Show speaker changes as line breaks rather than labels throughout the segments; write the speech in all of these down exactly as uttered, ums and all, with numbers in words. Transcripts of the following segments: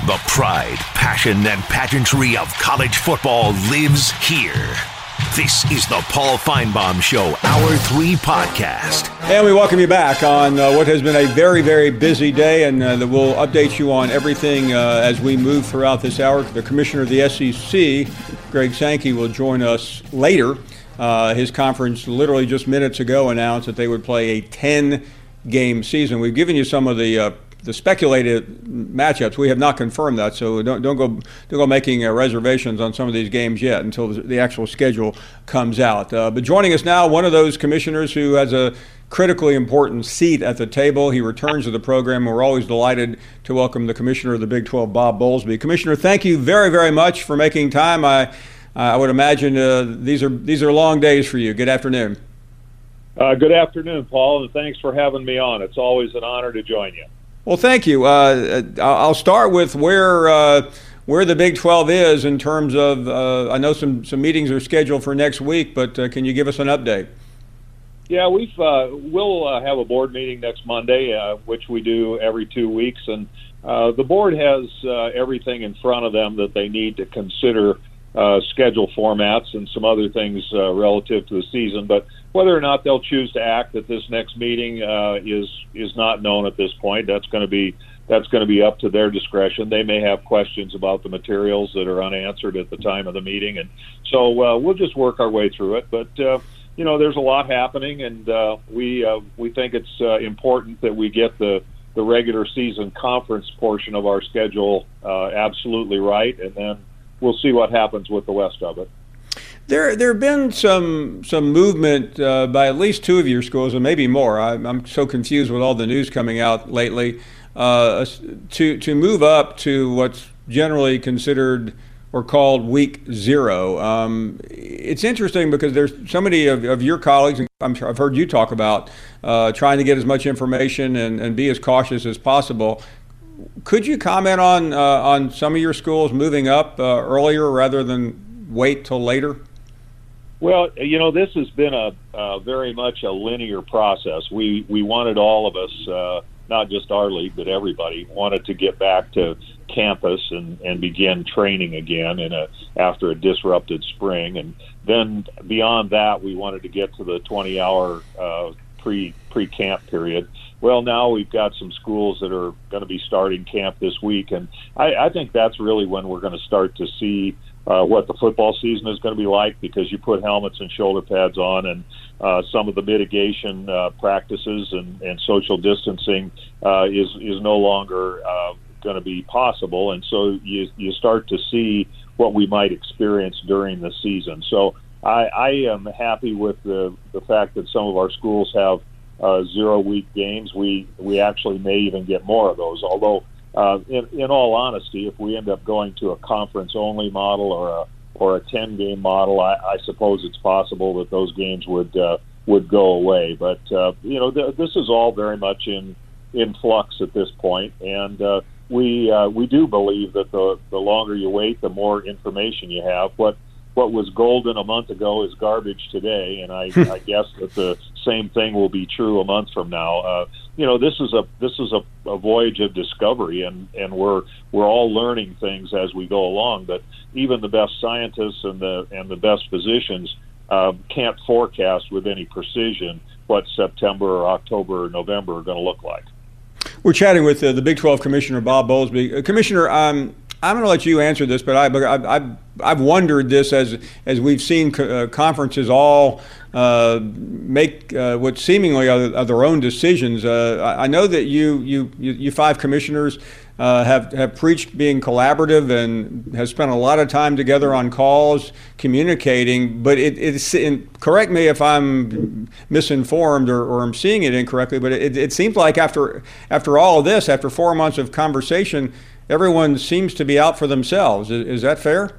The pride, passion, and pageantry of college football lives here. This is the Paul Finebaum Show, Hour three podcast.
And we welcome you back on uh, what has been a very, very busy day, and uh, we'll update you on everything uh, as we move throughout this hour. The Commissioner of the S E C, Greg Sankey, will join us later. Uh, his conference literally just minutes ago announced that they would play a ten-game season. We've given you some of the uh, the speculated matchups. We have not confirmed that, so don't don't go don't go making uh, reservations on some of these games yet until the actual schedule comes out. Uh, but joining us now, one of those commissioners who has a critically important seat at the table. He returns to the program. We're always delighted to welcome the Commissioner of the Big twelve, Bob Bowlesby. Commissioner, thank you very, very much for making time. I I would imagine uh, these are these are long days for you. Good afternoon.
Uh, good afternoon, Paul, and thanks for having me on. It's always an honor to join you.
Well, thank you. Uh, I'll start with where uh, where the Big twelve is in terms of, uh, I know some, some meetings are scheduled for next week, but uh, can you give us an update?
Yeah, we've, uh, we'll uh, have a board meeting next Monday, uh, which we do every two weeks. And uh, the board has uh, everything in front of them that they need to consider uh, schedule formats and some other things uh, relative to the season. But whether or not they'll choose to act at this next meeting uh, is is not known at this point. That's going to be that's going to be up to their discretion. They may have questions about the materials that are unanswered at the time of the meeting, and so uh, we'll just work our way through it. But uh, you know, there's a lot happening, and uh, we uh, we think it's uh, important that we get the the regular season conference portion of our schedule uh, absolutely right, and then we'll see what happens with the rest of it.
There, there have been some some movement uh, by at least two of your schools, and maybe more. I'm, I'm so confused with all the news coming out lately. Uh, to to move up to what's generally considered or called week zero. Um, it's interesting because there's so many of, of your colleagues, and I'm sure I've heard you talk about uh, trying to get as much information and, and be as cautious as possible. Could you comment on uh, on some of your schools moving up uh, earlier rather than wait till later?
Well, you know, this has been a uh, very much a linear process. We we wanted all of us, uh, not just our league, but everybody, wanted to get back to campus and, and begin training again in a after a disrupted spring. And then beyond that, we wanted to get to the twenty-hour uh, pre pre-camp period. Well, now we've got some schools that are going to be starting camp this week, and I, I think that's really when we're going to start to see Uh, what the football season is going to be like, because you put helmets and shoulder pads on, and uh, some of the mitigation uh, practices and, and social distancing uh, is is no longer uh, going to be possible, and so you you start to see what we might experience during the season. So I, I am happy with the the fact that some of our schools have uh, zero week games. We we actually may even get more of those, although. Uh, in, in all honesty, if we end up going to a conference-only model or a or a ten-game model, I, I suppose it's possible that those games would uh, would go away. But uh, you know, th- this is all very much in in flux at this point, and uh, we uh, we do believe that the the longer you wait, the more information you have. What what was golden a month ago is garbage today, and I, I guess that the same thing will be true a month from now. Uh, you know, this is a this is a, a voyage of discovery, and, and we're we're all learning things as we go along. But even the best scientists and the and the best physicians uh, can't forecast with any precision what September or October or November are going to look like.
We're chatting with uh, the Big twelve Commissioner, Bob Bowlesby. Uh, Commissioner, um, I'm going to let you answer this, but I, I, I've, I've wondered this as as we've seen co- uh, conferences all uh, make uh, what seemingly are, are their own decisions. Uh, I, I know that you you you, you five commissioners uh, have have preached being collaborative and have spent a lot of time together on calls, communicating. But it, it's in, correct me if I'm misinformed or, or I'm seeing it incorrectly. But it, it seems like after after all of this, after four months of conversation, everyone seems to be out for themselves. Is, is that fair?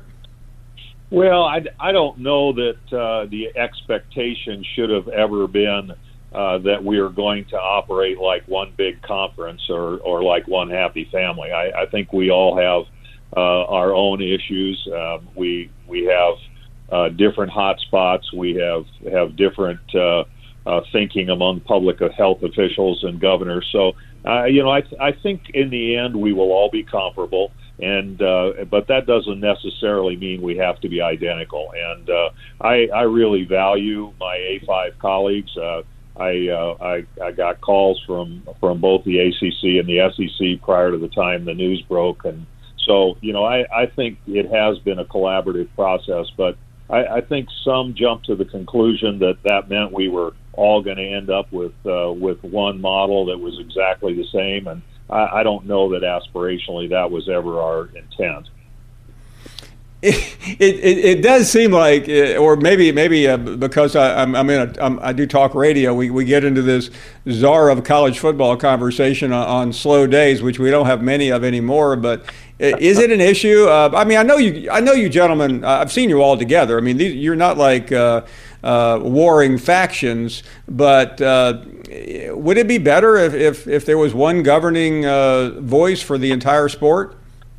Well, I, I don't know that uh, the expectation should have ever been uh, that we are going to operate like one big conference or, or like one happy family. I, I think we all have uh, our own issues. Um, we we have uh, different hot spots. We have have different uh, uh, thinking among public health officials and governors. So, uh, you know, I, th- I think in the end we will all be comparable. And uh, but that doesn't necessarily mean we have to be identical. And uh, I, I really value my A five colleagues. Uh, I, uh, I I got calls from from both the A C C and the S E C prior to the time the news broke, and so you know I, I think it has been a collaborative process. But I, I think some jumped to the conclusion that that meant we were all going to end up with uh, with one model that was exactly the same, and I, I don't know that aspirationally that was ever our intent.
It, it it does seem like, or maybe maybe uh, because I, I'm I'm in a I'm, I do talk radio, we, we get into this czar of college football conversation on, on slow days, which we don't have many of anymore. But is it an issue? Uh, I mean, I know you I know you gentlemen. I've seen you all together. I mean, these, you're not like uh, uh, warring factions, but uh, would it be better if, if, if there was one governing uh, voice for the entire sport?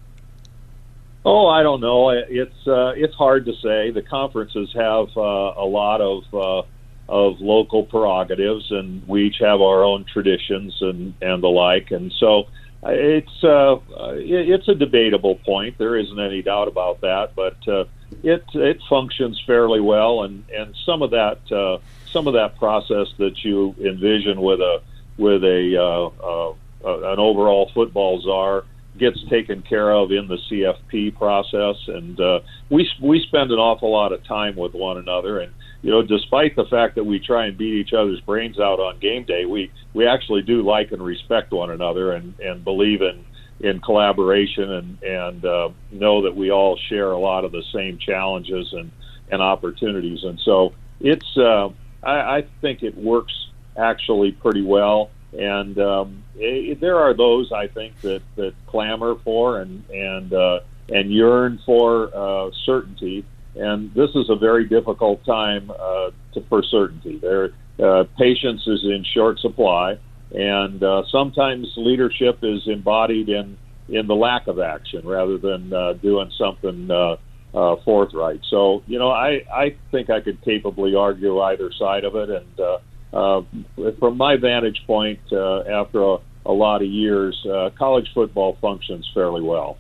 Oh, I don't know. It's uh, it's hard to say. The conferences have uh, a lot of uh, of local prerogatives, and we each have our own traditions and, and the like. And so it's uh, it's a debatable point. There isn't any doubt about that. But uh, it it functions fairly well, and, and some of that uh, some of that process that you envision with a with a uh, uh, an overall football czar gets taken care of in the C F P process, and uh, we we spend an awful lot of time with one another. And you know, despite the fact that we try and beat each other's brains out on game day, we we actually do like and respect one another, and, and believe in in collaboration, and and uh, know that we all share a lot of the same challenges and and opportunities. And so it's uh, I, I think it works actually pretty well. And um, it, there are those, I think, that, that clamor for and and uh, and yearn for uh, certainty. And this is a very difficult time uh, to, for certainty. There, uh, patience is in short supply, and uh, sometimes leadership is embodied in, in the lack of action rather than uh, doing something uh, uh, forthright. So, you know, I, I think I could capably argue either side of it, and uh, Uh, from my vantage point, uh, after a, a lot of years, uh, college football functions fairly well.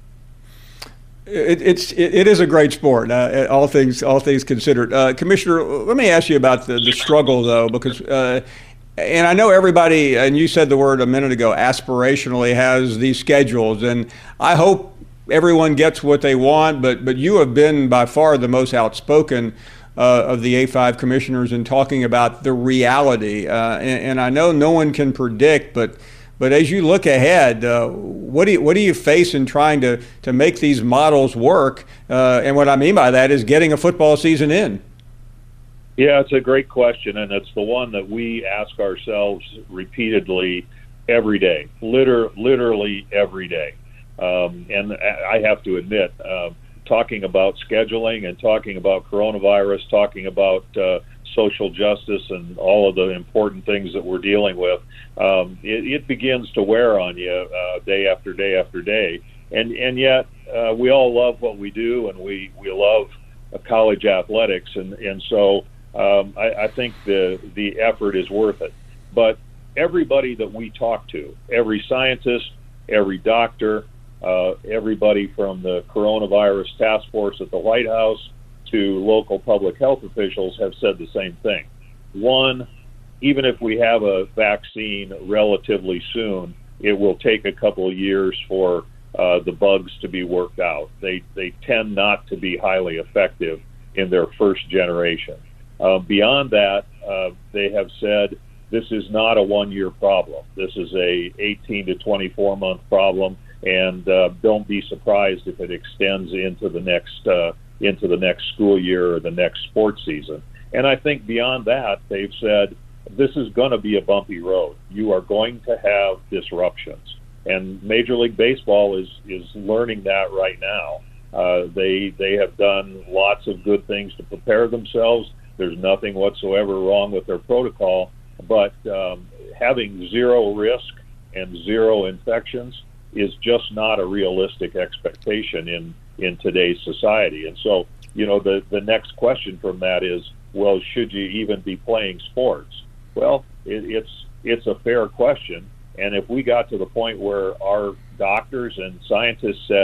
It, it's it, it is a great sport, uh, all things all things considered. Uh, Commissioner, let me ask you about the, the struggle, though, because uh, and I know everybody, and you said the word a minute ago, aspirationally has these schedules, and I hope everyone gets what they want. But but you have been by far the most outspoken Uh, of the A five commissioners in talking about the reality, uh, and, and I know no one can predict, but but as you look ahead, uh, what do you what do you face in trying to to make these models work? Uh, and what I mean by that is getting a football season in.
Yeah, it's a great question, and it's the one that we ask ourselves repeatedly every day, liter- literally every day. Um, and I have to admit, uh, talking about scheduling and talking about coronavirus, talking about uh, social justice and all of the important things that we're dealing with, um, it, it begins to wear on you uh, day after day after day. And and yet uh, we all love what we do, and we, we love uh, college athletics, and, and so um, I, I think the, the effort is worth it. But everybody that we talk to, every scientist, every doctor, Uh, everybody from the coronavirus task force at the White House to local public health officials have said the same thing. One, even if we have a vaccine relatively soon, it will take a couple of years for uh, the bugs to be worked out. They they tend not to be highly effective in their first generation. Uh, beyond that, uh, they have said this is not a one-year problem. This is a eighteen to twenty-four month problem. And uh, don't be surprised if it extends into the next uh, into the next school year or the next sports season. And I think beyond that, they've said this is going to be a bumpy road. You are going to have disruptions, and Major League Baseball is is learning that right now. Uh, they they have done lots of good things to prepare themselves. There's nothing whatsoever wrong with their protocol, but um, having zero risk and zero infections is just not a realistic expectation in, in today's society. And so, you know, the, the next question from that is, well, should you even be playing sports? Well, it, it's it's a fair question. And if we got to the point where our doctors and scientists said,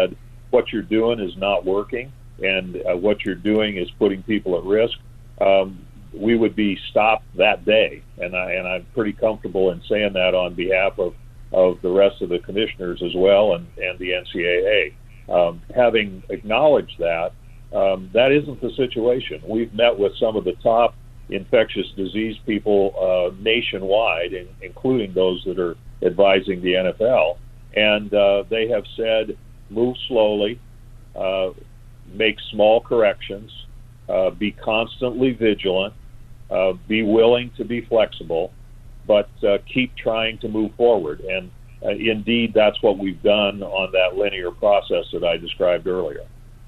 what you're doing is not working and uh, what you're doing is putting people at risk, um, we would be stopped that day. And, I, and I'm pretty comfortable in saying that on behalf of, of the rest of the commissioners as well and, and the N C double A. Um, having acknowledged that, um, that isn't the situation. We've met with some of the top infectious disease people uh, nationwide, in, including those that are advising the N F L, and uh, they have said, move slowly, uh, make small corrections, uh, be constantly vigilant, uh, be willing to be flexible, but uh, keep trying to move forward. And uh, indeed, that's what we've done on that linear process that I described earlier.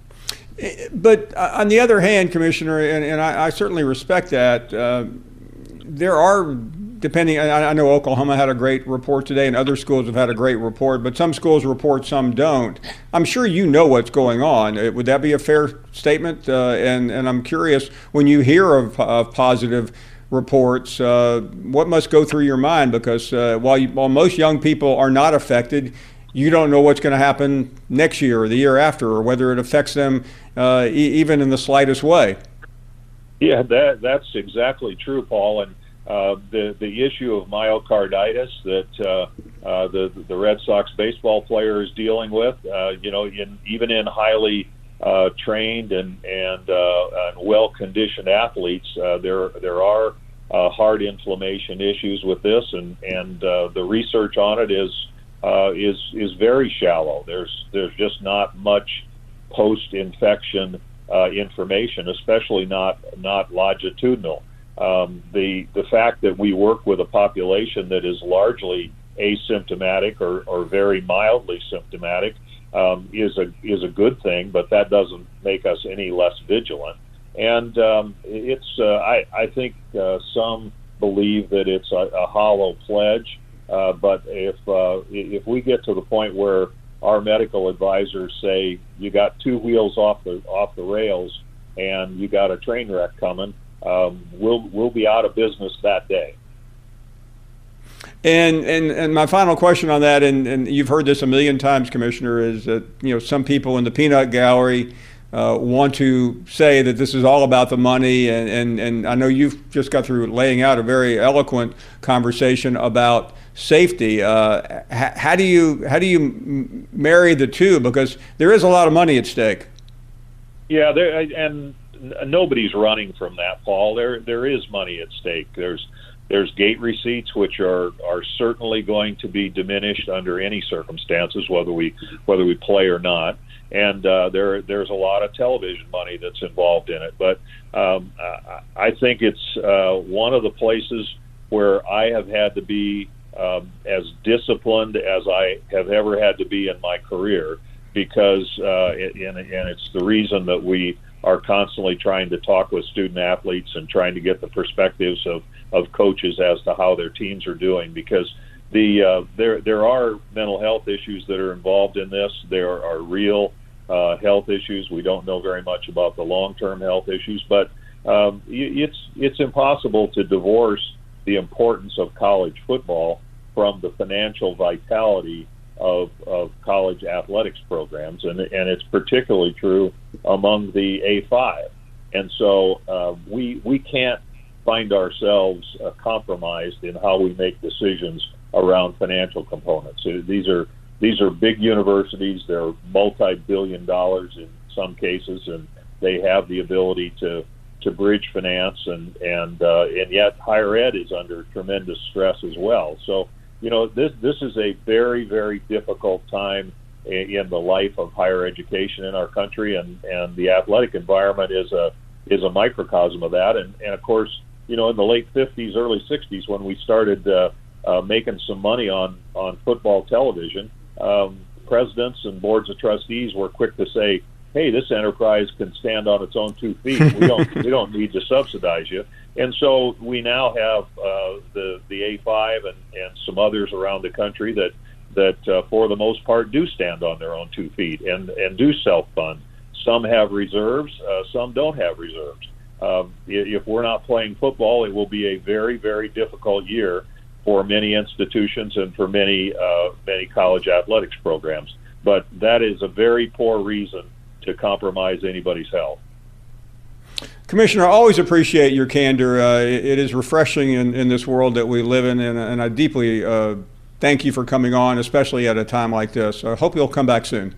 But on the other hand, Commissioner, and, and I, I certainly respect that, uh, there are, depending, I, I know Oklahoma had a great report today and other schools have had a great report, but some schools report, some don't. I'm sure you know what's going on. Would that be a fair statement? Uh, and, and I'm curious, when you hear of, of positive reports, uh, what must go through your mind? Because uh, while, you, while most young people are not affected, you don't know what's going to happen next year or the year after, or whether it affects them uh, e- even in the slightest way.
Yeah, that that's exactly true, Paul. And uh, the the issue of myocarditis that uh, uh, the the Red Sox baseball player is dealing with, uh, you know, in, even in highly uh, trained and and, uh, and well conditioned athletes, uh, there there are uh, heart inflammation issues with this, and and uh, the research on it is. Uh, is is very shallow. There's there's just not much post-infection uh, information, especially not not longitudinal. Um, the the fact that we work with a population that is largely asymptomatic or, or very mildly symptomatic um, is a is a good thing, but that doesn't make us any less vigilant. And um, it's uh, I I think uh, some believe that it's a, a hollow pledge. Uh, but if uh, if we get to the point where our medical advisors say you got two wheels off the off the rails and you got a train wreck coming, um, we'll we'll be out of business that day.
And and and my final question on that, and, and you've heard this a million times, Commissioner, is that you know some people in the peanut gallery uh, want to say that this is all about the money, and, and and I know you've just got through laying out a very eloquent conversation about safety. Uh, how, how do you how do you m- marry the two? Because there is a lot of money at stake.
Yeah, there, and nobody's running from that, Paul. There there is money at stake. There's there's gate receipts, which are, are certainly going to be diminished under any circumstances, whether we whether we play or not. And uh, there there's a lot of television money that's involved in it. But um, I think it's uh, one of the places where I have had to be Um, as disciplined as I have ever had to be in my career, because uh, it, and, and it's the reason that we are constantly trying to talk with student athletes and trying to get the perspectives of, of coaches as to how their teams are doing, because the uh, there there are mental health issues that are involved in this. There are real uh, health issues. We don't know very much about the long-term health issues, but um, it's it's impossible to divorce the importance of college football from the financial vitality of, of college athletics programs, and and it's particularly true among the A five. And so uh, we we can't find ourselves uh, compromised in how we make decisions around financial components. So these are these are big universities. They're multi-billion dollars in some cases, and they have the ability to to bridge finance, and and uh, and yet higher ed is under tremendous stress as well. So, you know, this this is a very, very difficult time in the life of higher education in our country, and, and the athletic environment is a is a microcosm of that. And, and of course, you know, in the late fifties, early sixties, when we started uh, uh, making some money on, on football television, um, presidents and boards of trustees were quick to say, hey, this enterprise can stand on its own two feet. We don't we don't need to subsidize you. And so we now have uh, the the A five and, and some others around the country that that uh, for the most part do stand on their own two feet and, and do self-fund. Some have reserves, uh, some don't have reserves. Um, if we're not playing football, it will be a very, very difficult year for many institutions and for many uh, many college athletics programs. but that is a very poor reason to compromise anybody's health.
Commissioner, I always appreciate your candor. Uh, it, it is refreshing in, in this world that we live in, and, and I deeply uh, thank you for coming on, especially at a time like this. I hope you'll come back soon.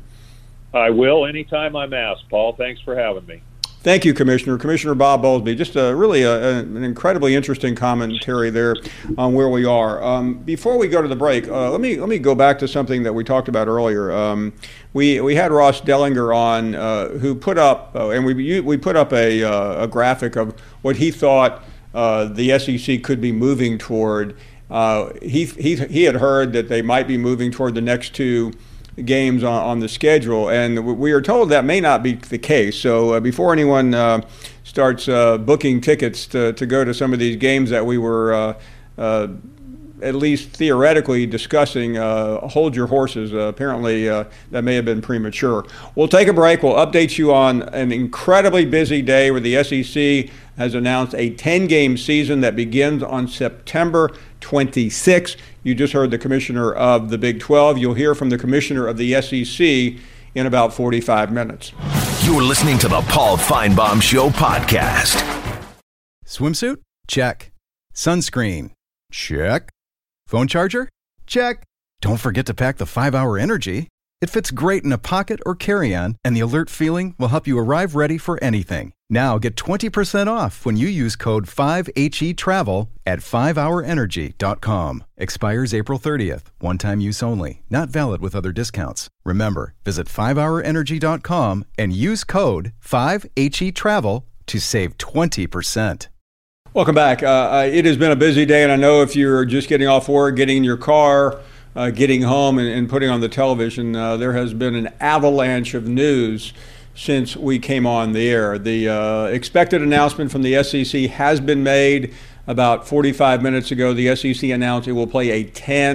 I will anytime I'm asked, Paul. Thanks for having me.
Thank you, Commissioner. Commissioner Bob Bowlesby, just a, really a, an incredibly interesting commentary there on where we are. Um, before we go to the break, uh, let me let me go back to something that we talked about earlier. Um, we we had Ross Dellinger on, uh, who put up uh, and we we put up a uh, a graphic of what he thought uh, the S E C could be moving toward. Uh, he he he had heard that they might be moving toward the next two games on, on the schedule, and we are told that may not be the case. So uh, before anyone uh, starts uh, booking tickets to, to go to some of these games that we were uh, uh, at least theoretically discussing, uh, hold your horses. Uh, apparently uh, that may have been premature. We'll take a break. We'll update you on an incredibly busy day where the S E C has announced a ten-game season that begins on September twenty-sixth. You just heard the commissioner of the Big twelve. You'll hear from the commissioner of the S E C in about forty-five minutes.
You're listening to the Paul Finebaum Show podcast.
Swimsuit? Check. Sunscreen? Check. Phone charger? Check. Don't forget to pack the five hour Energy. It fits great in a pocket or carry-on, and the alert feeling will help you arrive ready for anything. Now get twenty percent off when you use code five H E travel at five hour energy dot com. Expires April thirtieth. One-time use only. Not valid with other discounts. Remember, visit five hour energy dot com and use code five H E travel to save twenty percent.
Welcome back. Uh, it has been a busy day, and I know if you're just getting off work, getting in your car, uh, getting home, and, and putting on the television, uh, there has been an avalanche of news since we came on the air. The uh, expected announcement from the S E C has been made. About forty-five minutes ago, the S E C announced it will play a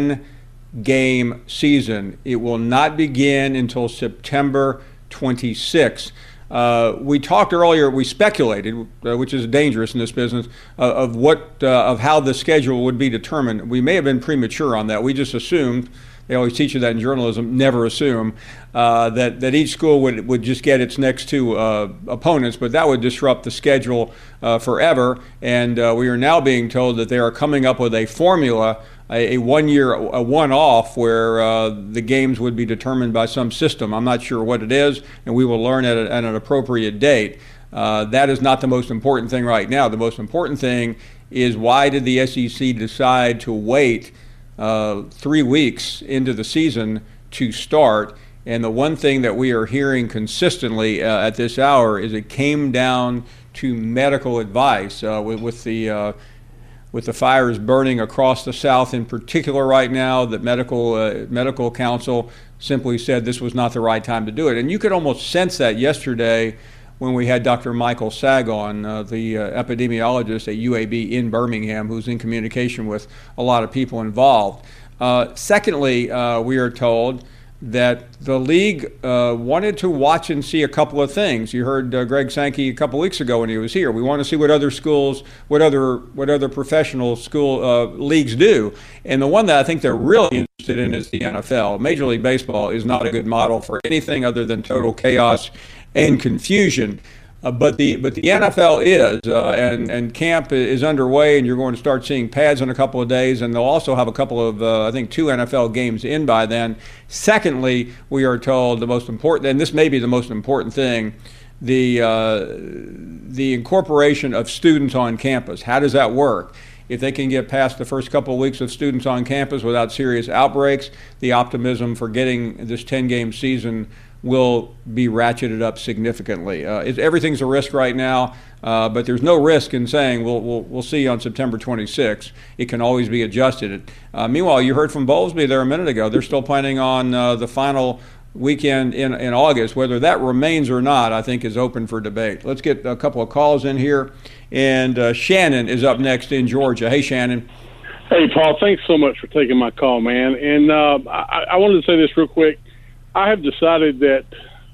ten-game season. It will not begin until September twenty-sixth. Uh, we talked earlier, we speculated, uh, which is dangerous in this business, uh, of what, uh, of how the schedule would be determined. We may have been premature on that. We just assumed, they always teach you that in journalism, never assume, uh, that, that each school would, would just get its next two uh, opponents, but that would disrupt the schedule uh, forever. And uh, we are now being told that they are coming up with a formula, a, a one-year, a one-off, where uh, the games would be determined by some system. I'm not sure what it is, and we will learn at, a, at an appropriate date. Uh, that is not the most important thing right now. The most important thing is, why did the S E C decide to wait uh, three weeks into the season to start? And the one thing that we are hearing consistently uh, at this hour is it came down to medical advice uh, with, with the uh, with the fires burning across the South in particular right now. That medical uh, medical council simply said this was not the right time to do it. And you could almost sense that yesterday when we had Doctor Michael Sag on, uh, the uh, epidemiologist at U A B in Birmingham, who's in communication with a lot of people involved. Uh, secondly, uh, we are told that the league uh, wanted to watch and see a couple of things. You heard uh, Greg Sankey a couple weeks ago when he was here. We want to see what other schools, what other what other professional school uh, leagues do. And the one that I think they're really interested in is the N F L. Major League Baseball is not a good model for anything other than total chaos and confusion. Uh, but the but the N F L is, uh, and and camp is underway, and you're going to start seeing pads in a couple of days, and they'll also have a couple of, uh, I think, two N F L games in by then. Secondly, we are told the most important, and this may be the most important thing, the uh, the incorporation of students on campus. How does that work? If they can get past the first couple of weeks of students on campus without serious outbreaks, the optimism for getting this ten-game season will be ratcheted up significantly. Uh, it, everything's a risk right now, uh, but there's no risk in saying we'll we'll, we'll see you on September twenty-sixth. It can always be adjusted. Uh, meanwhile, you heard from Bowlesby there a minute ago. They're still planning on uh, the final weekend in, in August. Whether that remains or not, I think, is open for debate. Let's get a couple of calls in here. And uh, Shannon is up next in Georgia. Hey, Shannon.
Hey, Paul. Thanks so much for taking my call, man. And uh, I, I wanted to say this real quick. I have decided that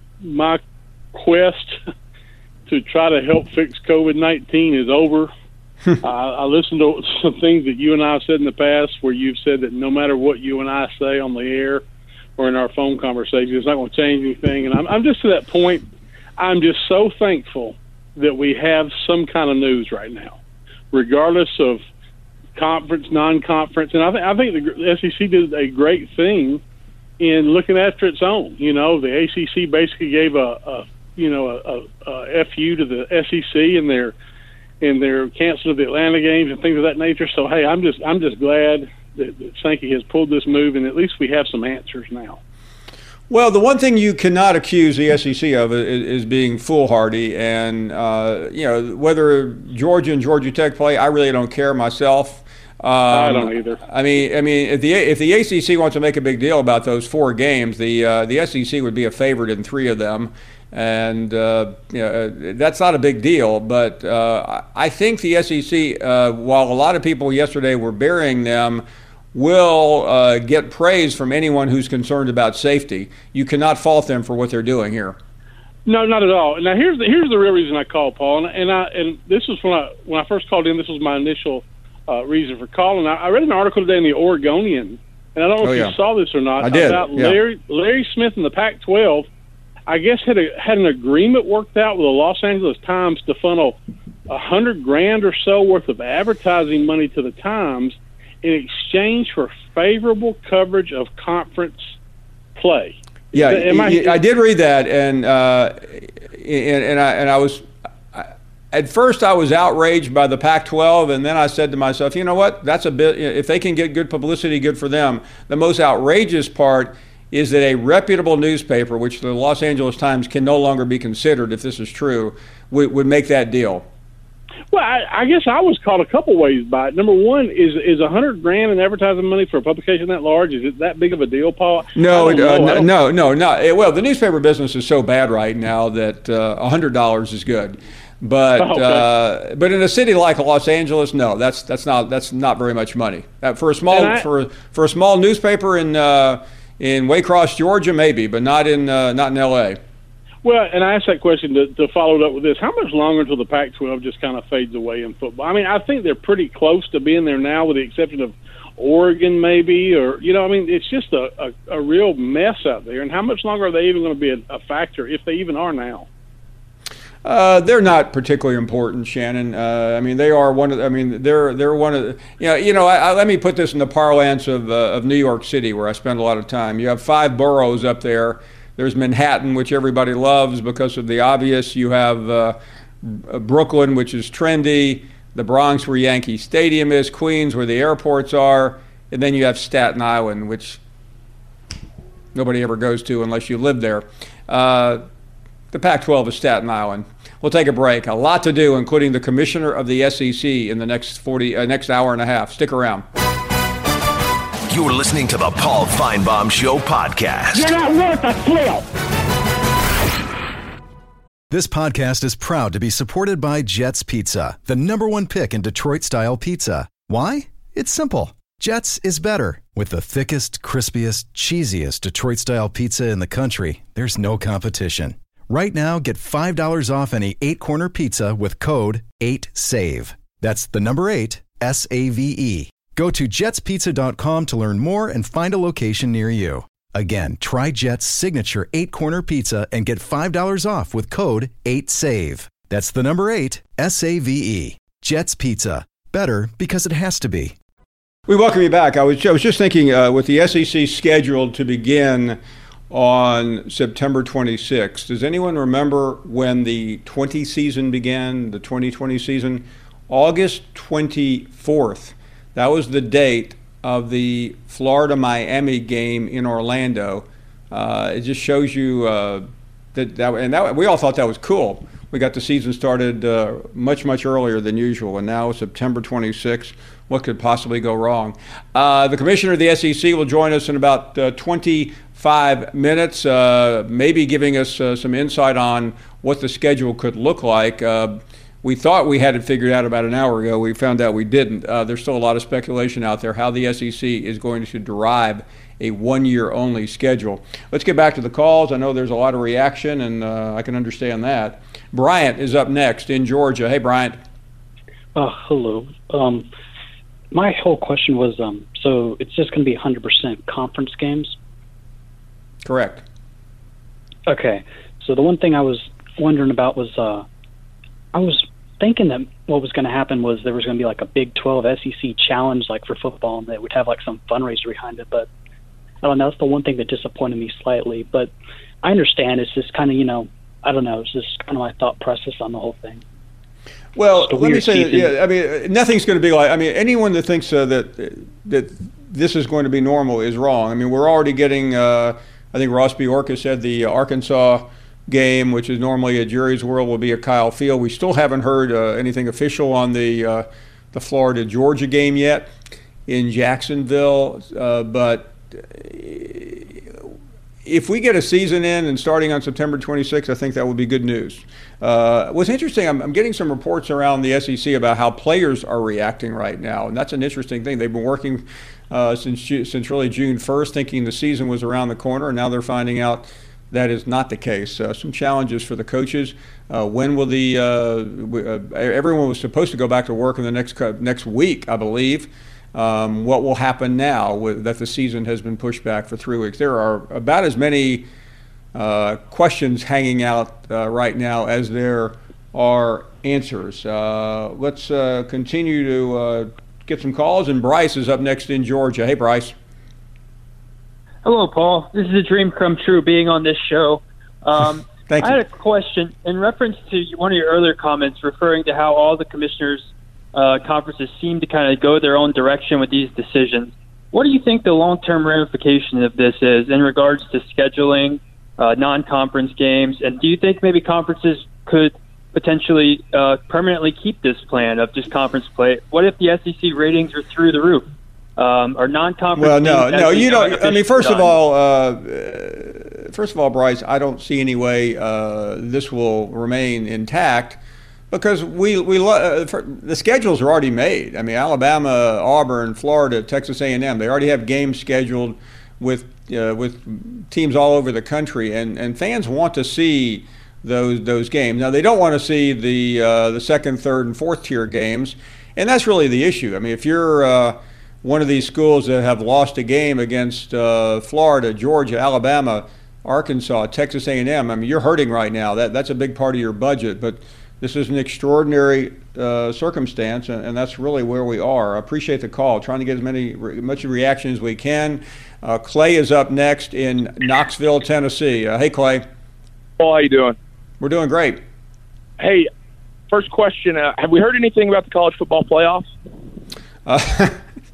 my quest to try to help fix COVID nineteen is over. uh, I listened to some things that you and I have said in the past, where you've said that no matter what you and I say on the air, or in our phone conversation. It's not going to change anything. And I'm, I'm just to that point. I'm just so thankful that we have some kind of news right now, regardless of conference, non-conference. And I, th- I think the S E C did a great thing in looking after its own. You know, the A C C basically gave a, a you know, a, a, a F U to the S E C in their in their cancel of the Atlanta games and things of that nature. So hey, I'm just I'm just glad that, that Sankey has pulled this move, and at least we have some answers now.
Well, the one thing you cannot accuse the S E C of is, is being foolhardy, and uh, you know, whether Georgia and Georgia Tech play, I really don't care myself. Um,
I don't either.
I mean, I mean, if the if the A C C wants to make a big deal about those four games, the uh, the S E C would be a favorite in three of them, and uh, you know, that's not a big deal. But uh, I think the S E C, uh, while a lot of people yesterday were burying them, will uh, get praise from anyone who's concerned about safety. You cannot fault them for what they're doing here.
No, not at all. Now here's the here's the real reason I called, Paul, and, and I and this was when I when I first called in. This was my initial uh, reason for calling. I, I read an article today in the Oregonian, and I don't know
oh,
if
yeah.
you saw this or not.
I did.
About
yeah.
Larry Larry Smith and the Pac twelve. I guess had a had an agreement worked out with the Los Angeles Times to funnel a hundred grand or so worth of advertising money to the Times in exchange for favorable coverage of conference play.
Yeah,
Am I,
I did read that, and uh, and, and I and I was at first I was outraged by the Pac twelve, and then I said to myself, you know what? That's a bit. If they can get good publicity, good for them. The most outrageous part is that a reputable newspaper, which the Los Angeles Times can no longer be considered, if this is true, would, would make that deal.
Well, I, I guess I was caught a couple ways by it. Number one, is is a hundred grand in advertising money for a publication that large? Is it that big of a deal, Paul?
No, uh,
no,
no, no, no. Well, the newspaper business is so bad right now that uh, a hundred dollars is good. But
oh, okay.
uh, but in a city like Los Angeles, no, that's that's not that's not very much money uh, for a small
I,
for for a small newspaper in uh, in Waycross, Georgia, maybe, but not in uh, not in L A.
Well, and I asked that question to, to follow it up with this. How much longer until the Pac twelve just kind of fades away in football? I mean, I think they're pretty close to being there now, with the exception of Oregon maybe, or, you know, I mean, it's just a, a, a real mess out there. And how much longer are they even going to be a, a factor, if they even are now?
Uh, they're not particularly important, Shannon. Uh, I mean, they are one of. I mean, they're they're one of. The, you know, you know. I, I, let me put this in the parlance of uh, of New York City, where I spend a lot of time. You have five boroughs up there. There's Manhattan, which everybody loves because of the obvious. You have uh, Brooklyn, which is trendy. The Bronx, where Yankee Stadium is. Queens, where the airports are. And then you have Staten Island, which nobody ever goes to unless you live there. Uh, the Pac twelve is Staten Island. We'll take a break. A lot to do, including the commissioner of the S E C in the next forty, uh, next hour and a half. Stick around.
You're listening to the Paul Finebaum Show podcast.
You're not worth a flip.
This podcast is proud to be supported by Jets Pizza, the number one pick in Detroit-style pizza. Why? It's simple. Jets is better. With the thickest, crispiest, cheesiest Detroit-style pizza in the country, there's no competition. Right now, get five dollars off any eight-corner pizza with code eight save. That's the number eight, S A V E. Go to jets pizza dot com to learn more and find a location near you. Again, try Jet's signature eight-corner pizza and get five dollars off with code eight save. That's the number eight, S A V E. Jet's Pizza. Better because it has to be.
We welcome you back. I was, I was just thinking, uh, with the S E C scheduled to begin on September twenty-sixth, does anyone remember when the twenty season began, the twenty twenty season? August twenty-fourth. That was the date of the Florida-Miami game in Orlando. Uh, it just shows you uh, that, that, and that, we all thought that was cool. We got the season started uh, much, much earlier than usual, and now September twenty-sixth. What could possibly go wrong? Uh, the commissioner of the S E C will join us in about uh, twenty-five minutes, uh, maybe giving us uh, some insight on what the schedule could look like. Uh, we thought we had it figured out about an hour ago. We found out we didn't. Uh, there's still a lot of speculation out there how the S E C is going to derive a one-year-only schedule. Let's get back to the calls. I know there's a lot of reaction, and uh, I can understand that. Bryant is up next in Georgia. Hey, Bryant.
Uh, hello. Um, my whole question was, um, so it's just going to be one hundred percent conference games?
Correct.
Okay. So the one thing I was wondering about was uh, I was thinking that what was going to happen was there was going to be like a Big twelve S E C challenge like for football, and they would have like some fundraiser behind it. But I don't know. That's the one thing that disappointed me slightly. But I understand. It's just kind of, you know, I don't know. It's just kind of my thought process on the whole thing.
Well, let me say, that, yeah, I mean, nothing's going to be like, I mean, anyone that thinks uh, that that this is going to be normal is wrong. I mean, we're already getting, uh, I think Ross Bjorka said the Arkansas game, which is normally at Jerry's World, will be at Kyle Field. We still haven't heard uh, anything official on the uh, the Florida-Georgia game yet in Jacksonville, uh, but if we get a season in and starting on September twenty-sixth, I think that would be good news. Uh, what's interesting, I'm, I'm getting some reports around the S E C about how players are reacting right now, and that's an interesting thing. They've been working uh, since since really June first, thinking the season was around the corner, and now they're finding out that is not the case. Uh, some challenges for the coaches. Uh, when will the uh, w- uh, everyone was supposed to go back to work in the next next week, I believe. Um, what will happen now with, that the season has been pushed back for three weeks? There are about as many uh, questions hanging out uh, right now as there are answers. Uh, let's uh, continue to uh, get some calls, and Bryce is up next in Georgia. Hey, Bryce.
Hello, Paul. This is a dream come true being on this show. Um,
Thank you.
I had a question in reference to one of your earlier comments referring to how all the commissioners' uh, conferences seem to kind of go their own direction with these decisions. What do you think the long-term ramification of this is in regards to scheduling, uh, non-conference games, and do you think maybe conferences could potentially uh, permanently keep this plan of just conference play? What if the S E C ratings are through the roof? Um, or non-conference.
Well, no, no, you don't. I mean, first
done.
of all, uh, first of all, Bryce, I don't see any way uh, this will remain intact because we we uh, the schedules are already made. I mean, Alabama, Auburn, Florida, Texas A and M. They already have games scheduled with uh, with teams all over the country, and, and fans want to see those those games. Now, they don't want to see the uh, the second, third, and fourth tier games, and that's really the issue. I mean, if you're uh, one of these schools that have lost a game against uh, Florida, Georgia, Alabama, Arkansas, Texas A and M, I mean, you're hurting right now. That that's a big part of your budget. But this is an extraordinary uh, circumstance, and, and that's really where we are. I appreciate the call. Trying to get as many much reaction as we can. Uh, Clay is up next in Knoxville, Tennessee. Uh, hey, Clay.
Paul, how you doing?
We're doing great.
Hey, first question: uh, have we heard anything about the college football playoffs?
Uh,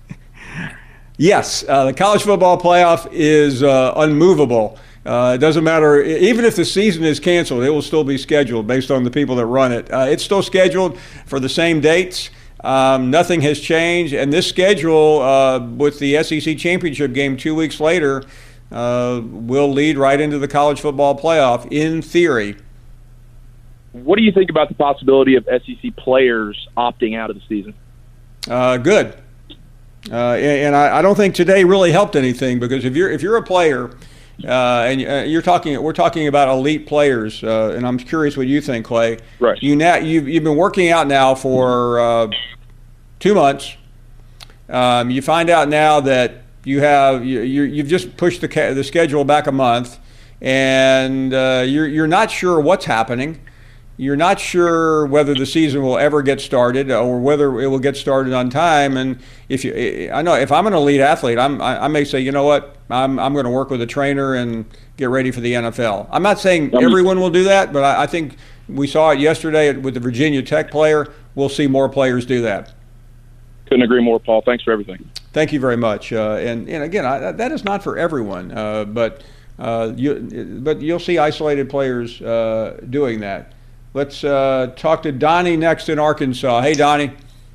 Yes, uh, the college football playoff is uh, unmovable. Uh, it doesn't matter, even if the season is canceled, it will still be scheduled based on the people that run it. Uh, it's still scheduled for the same dates. Um, nothing has changed, and this schedule uh, with the S E C championship game two weeks later uh, will lead right into the college football playoff in theory.
What do you think about the possibility of S E C players opting out of the season?
Uh, good. Uh, and I, I don't think today really helped anything because if you're if you're a player uh, and uh, you're talking we're talking about elite players uh, and I'm curious what you think, Clay.
Right.
You now you've you've been working out now for uh, two months. Um, you find out now that you have you you've just pushed the the schedule back a month, and uh, you're you're not sure what's happening. You're not sure whether the season will ever get started or whether it will get started on time. And if you, I know if I'm an elite athlete, I'm, I, I may say, you know what, I'm, I'm going to work with a trainer and get ready for the N F L. I'm not saying everyone will do that, but I, I think we saw it yesterday with the Virginia Tech player. We'll see more players do that.
Couldn't agree more, Paul. Thanks for everything.
Thank you very much. Uh, and, and again, I, that is not for everyone, uh, but uh, you, but you'll see isolated players uh, doing that. Let's uh, talk to Donnie next in Arkansas. Hey, Donnie.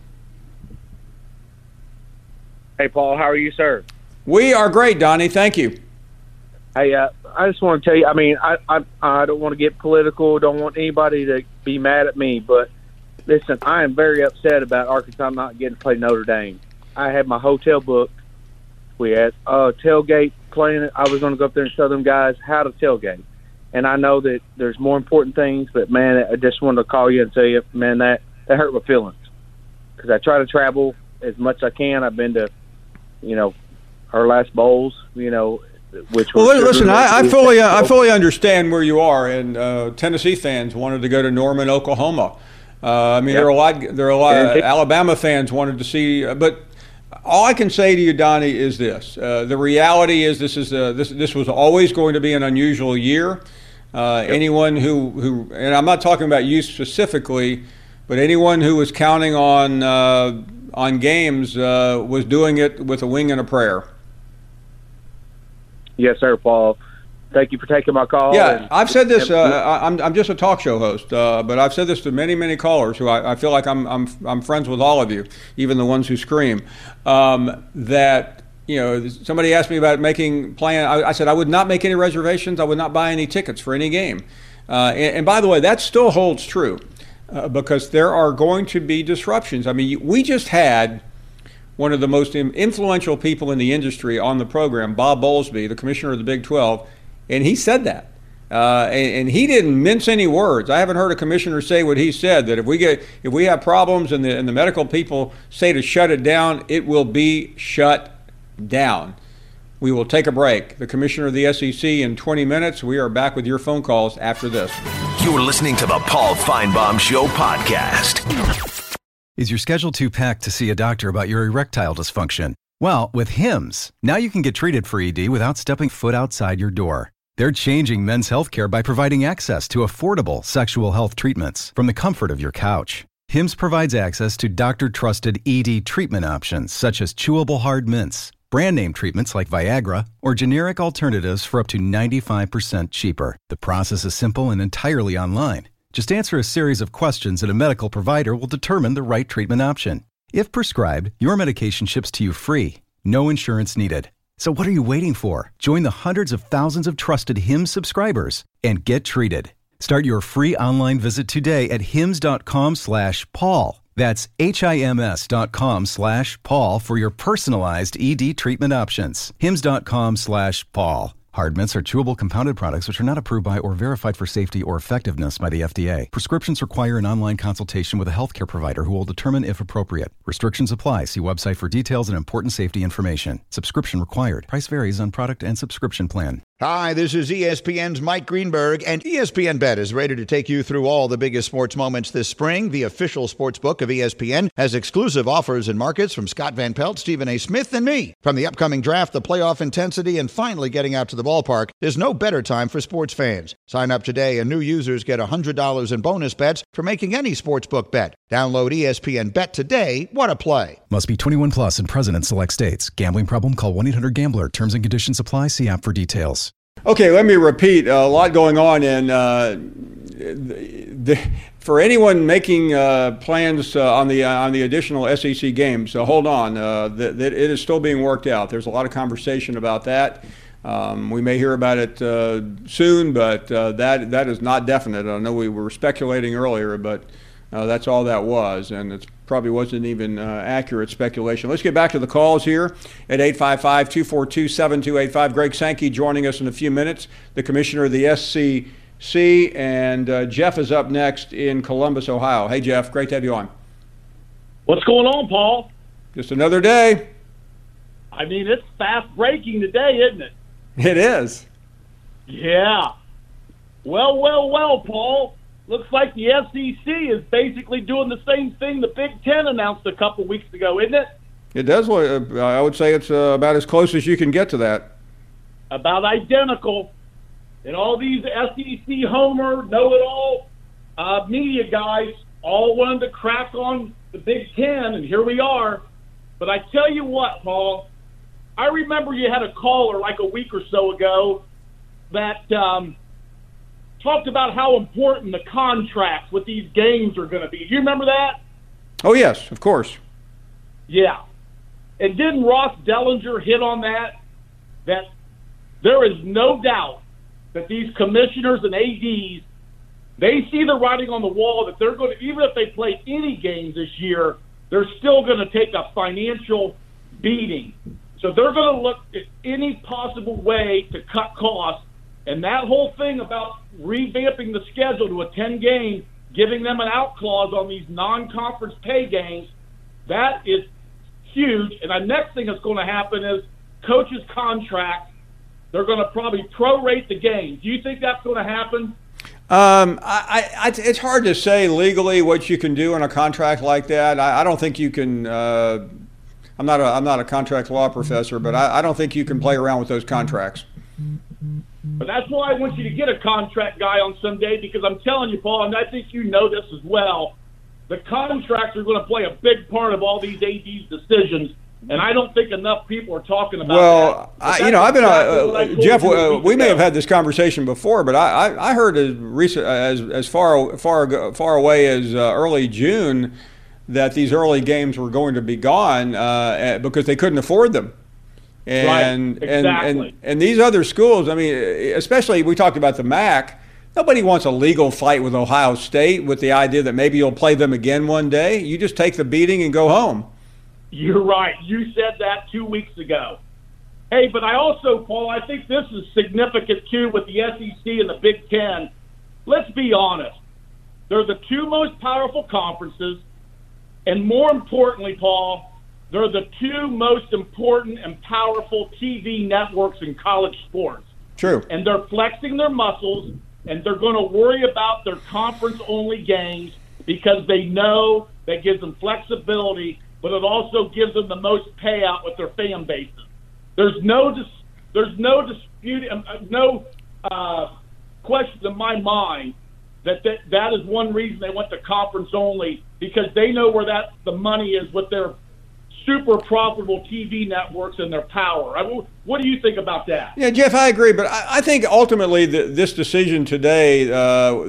Hey, Paul. How are you, sir?
We are great, Donnie. Thank you.
Hey, uh, I just want to tell you, I mean, I, I I don't want to get political, don't want anybody to be mad at me, but listen, I am very upset about Arkansas not getting to play Notre Dame. I had my hotel booked. We had uh, tailgate playing it. I was going to go up there and show them guys how to tailgate. And I know that there's more important things, but, man, I just wanted to call you and tell you, man, that, that hurt my feelings. Because I try to travel as much as I can. I've been to, you know, our last bowls, you know,
which
well,
was
listen, I, I fully uh, I fully understand where you are, and uh, Tennessee fans wanted to go to Norman, Oklahoma. Uh, I mean, yep. there are a lot. There are a lot. Of Alabama fans wanted to see, uh, but all I can say to you, Donnie, is this: uh, the reality is this is a, this this was always going to be an unusual year. Uh, yep. Anyone who who, and I'm not talking about you specifically, but anyone who was counting on uh, on games uh, was doing it with a wing and a prayer.
Yes, sir, Paul. Thank you for taking my call.
Yeah,
and,
I've said this. Uh, I'm I'm just a talk show host, uh, but I've said this to many many callers who I, I feel like I'm I'm I'm friends with all of you, even the ones who scream. Um, that you know, somebody asked me about making plan. I, I said I would not make any reservations. I would not buy any tickets for any game. Uh, and, and by the way, that still holds true uh, because there are going to be disruptions. I mean, we just had one of the most influential people in the industry on the program, Bob Bowlesby, the commissioner of the Big twelve, and he said that. Uh, and, and he didn't mince any words. I haven't heard a commissioner say what he said, that if we get if we have problems and the, and the medical people say to shut it down, it will be shut down. We will take a break. The commissioner of the S E C in twenty minutes. We are back with your phone calls after this.
You're listening to the Paul Finebaum Show podcast.
Is your schedule too packed to see a doctor about your erectile dysfunction? Well, with Hims, now you can get treated for E D without stepping foot outside your door. They're changing men's healthcare by providing access to affordable sexual health treatments from the comfort of your couch. Hims provides access to doctor-trusted E D treatment options such as chewable hard mints, brand name treatments like Viagra, or generic alternatives for up to ninety-five percent cheaper. The process is simple and entirely online. Just answer a series of questions and a medical provider will determine the right treatment option. If prescribed, your medication ships to you free. No insurance needed. So what are you waiting for? Join the hundreds of thousands of trusted Hims subscribers and get treated. Start your free online visit today at hims.com slash Paul. That's H-I-M-S dot com slash Paul for your personalized E D treatment options. Hims.com slash Paul. Hard mints are chewable compounded products which are not approved by or verified for safety or effectiveness by the F D A. Prescriptions require an online consultation with a healthcare provider who will determine if appropriate. Restrictions apply. See website for details and important safety information. Subscription required. Price varies on product and subscription plan.
Hi, this is E S P N's Mike Greenberg, and E S P N Bet is ready to take you through all the biggest sports moments this spring. The official sports book of E S P N has exclusive offers and markets from Scott Van Pelt, Stephen A. Smith, and me. From the upcoming draft, the playoff intensity, and finally getting out to the ballpark, there's no better time for sports fans. Sign up today, and new users get one hundred dollars in bonus bets for making any sportsbook bet. Download E S P N Bet today. What a play.
Must be twenty-one plus and present in select states. Gambling problem? Call one eight hundred gambler. Terms and conditions apply. See app for details.
Okay, let me repeat. A lot going on, and uh, the, the, for anyone making uh, plans uh, on the uh, on the additional S E C games, so hold on. Uh, that it is still being worked out. There's a lot of conversation about that. Um, we may hear about it uh, soon, but uh, that that is not definite. I know we were speculating earlier, but uh, that's all that was, and it's probably wasn't even uh, accurate speculation. Let's get back to the calls here at eight five five, two four two, seven two eight five. Greg Sankey joining us in a few minutes, the commissioner of the S E C, and uh, Jeff is up next in Columbus, Ohio. Hey, Jeff, great to have you on.
What's going on, Paul?
Just another day.
I mean, it's fast-breaking today, isn't it?
It is.
Yeah. Well, well, well, Paul. Looks like the S E C is basically doing the same thing the Big Ten announced a couple weeks ago, isn't it?
It does. I would say it's uh, about as close as you can get to that.
About identical. And all these S E C homer, know-it-all uh, media guys all wanted to crack on the Big Ten, and here we are. But I tell you what, Paul, I remember you had a caller like a week or so ago that um, – talked about how important the contracts with these games are going to be. Do you remember that?
Oh, yes, of course.
Yeah. And didn't Ross Dellinger hit on that? That there is no doubt that these commissioners and A Ds, they see the writing on the wall that they're going to, even if they play any games this year, they're still going to take a financial beating. So they're going to look at any possible way to cut costs. And that whole thing about revamping the schedule to a ten-game, giving them an out clause on these non-conference pay games, that is huge. And the next thing that's going to happen is coaches' contracts. they're going to probably prorate the game. Do you think that's going to happen?
Um, I, I, it's hard to say legally what you can do in a contract like that. I, I don't think you can. Uh, I'm not a I'm not a contract law professor, but I, I don't think you can play around with those contracts.
But that's why I want you to get a contract guy on someday, because I'm telling you, Paul, and I think you know this as well, the contracts are going to play a big part of all these A D's decisions, and I don't think enough people are talking about
well,
that.
Well, you know, I've been,
exactly
uh, Jeff, uh, we may have had this conversation before, but I, I, I heard as recent, as as far far far away as uh, early June that these early games were going to be gone uh, because they couldn't afford them. And,
right, exactly.
and, and, and these other schools, I mean, especially we talked about the M A C, nobody wants a legal fight with Ohio State with the idea that maybe you'll play them again one day. You just take the beating and go home.
You're right. You said that two weeks ago. Hey, but I also, Paul, I think this is significant too with the S E C and the Big Ten. Let's be honest. They're the two most powerful conferences, and more importantly, Paul, they're the two most important and powerful T V networks in college sports.
True.
And they're flexing their muscles, and they're going to worry about their conference-only games because they know that gives them flexibility, but it also gives them the most payout with their fan bases. There's no dis- there's no dispute, uh, no uh, question in my mind that, that that is one reason they went to conference-only, because they know where that the money is with their super profitable T V networks and their power. I mean, what do you think about that?
Yeah, Jeff, I agree, but I, I think ultimately the, this decision today, uh,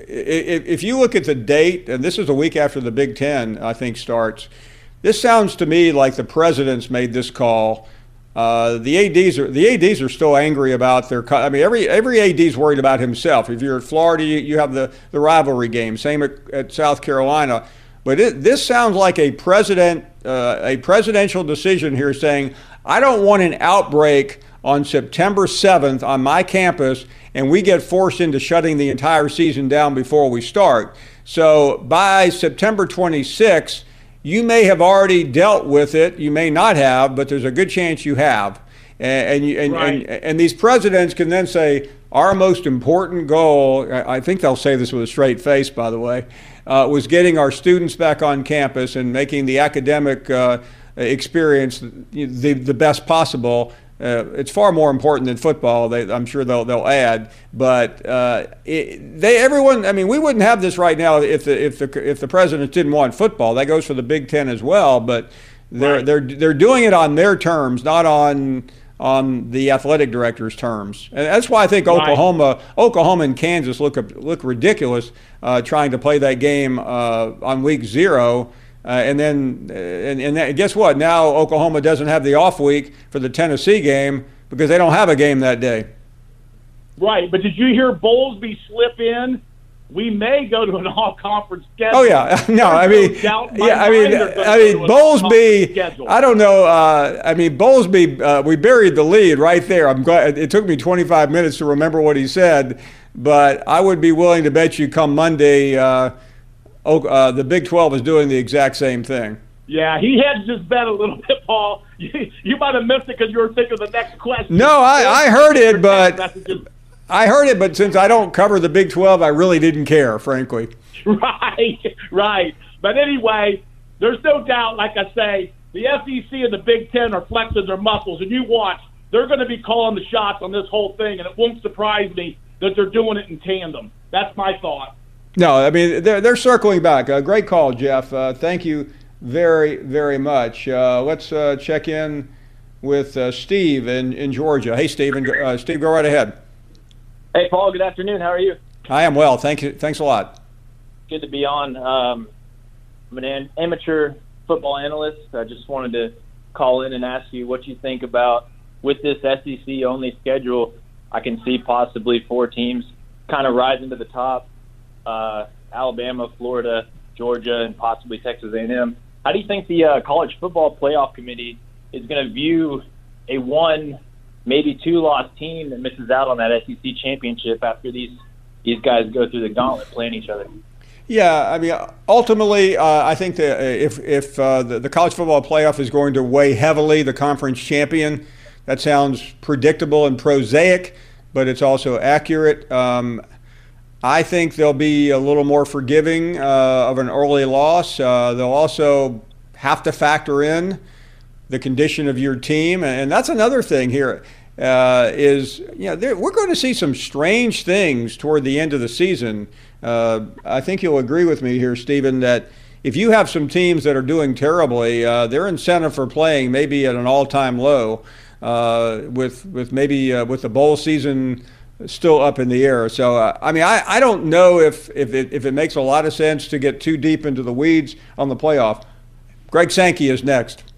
if, if you look at the date, and this is a week after the Big Ten, I think, starts, this sounds to me like the presidents made this call. Uh, the A Ds are the A Ds are still angry about their. I mean, every every A D is worried about himself. If you're at Florida, you, you have the, the rivalry game. Same at, at South Carolina. But it, this sounds like a president, uh, a presidential decision here saying, I don't want an outbreak on September seventh on my campus, and we get forced into shutting the entire season down before we start. So by September twenty-sixth, you may have already dealt with it. You may not have, but there's a good chance you have. And and, you, and,
right.
and, and these presidents can then say, our most important goal, I think they'll say this with a straight face, by the way, uh, was getting our students back on campus and making the academic uh, experience the, the best possible. Uh, it's far more important than football. They, I'm sure they'll they'll add, but uh, it, they everyone. I mean, we wouldn't have this right now if the if the if the president didn't want football. That goes for the Big Ten as well. But they're
right.
they're they're doing it on their terms, not on. on the athletic director's terms. And that's why I think
Right.
Oklahoma Oklahoma and Kansas look look ridiculous uh, trying to play that game uh, on week zero. Uh, and then, uh, and, and that, guess what? Now Oklahoma doesn't have the off week for the Tennessee game because they don't have a game that day.
Right, but did you hear Bowlesby slip in? We may go to an all-conference schedule.
Oh yeah, no, I mean, yeah, I mean, I mean, Bowlesby. I don't know. Uh, I mean, Bowlesby. Uh, we buried the lead right there. I'm glad it took me twenty-five minutes to remember what he said, but I would be willing to bet you come Monday, uh, uh, the Big twelve is doing the exact same thing.
Yeah, he had to just bet a little bit, Paul. You, you might have missed it because you were thinking of the next question.
No, I, I heard it, but. I heard it, but since I don't cover the Big twelve, I really didn't care, frankly.
Right, right. But anyway, there's no doubt, like I say, the S E C and the Big Ten are flexing their muscles, and you watch, they're going to be calling the shots on this whole thing, and it won't surprise me that they're doing it in tandem. That's my thought.
No, I mean, they're, they're circling back. Uh, great call, Jeff. Uh, thank you very, very much. Uh, let's uh, check in with uh, Steve in, in Georgia. Hey, Steve, and, uh, Steve, go right ahead.
Hey, Paul, good afternoon. How are you?
I am well. Thank you. Thanks a lot.
Good to be on. Um, I'm an amateur football analyst. I just wanted to call in and ask you what you think about, with this S E C-only schedule, I can see possibly four teams kind of rising to the top, uh, Alabama, Florida, Georgia, and possibly Texas A and M. How do you think the uh, College Football Playoff Committee is going to view a one – maybe two-loss team that misses out on that S E C championship after these these guys go through the gauntlet playing each other?
Yeah, I mean, ultimately, uh, I think that if if uh, the, the college football playoff is going to weigh heavily the conference champion, That sounds predictable and prosaic, but it's also accurate. Um, I think they'll be a little more forgiving uh, of an early loss. Uh, they'll also have to factor in the condition of your team, and that's another thing here. Uh, is you know there, we're going to see some strange things toward the end of the season. Uh, I think you'll agree with me here, Stephen, that if you have some teams that are doing terribly, uh, their incentive for playing may be at an all-time low, uh, with with maybe uh, with the bowl season still up in the air. So uh, I mean, I, I don't know if if it, if it makes a lot of sense to get too deep into the weeds on the playoff. Greg Sankey is next.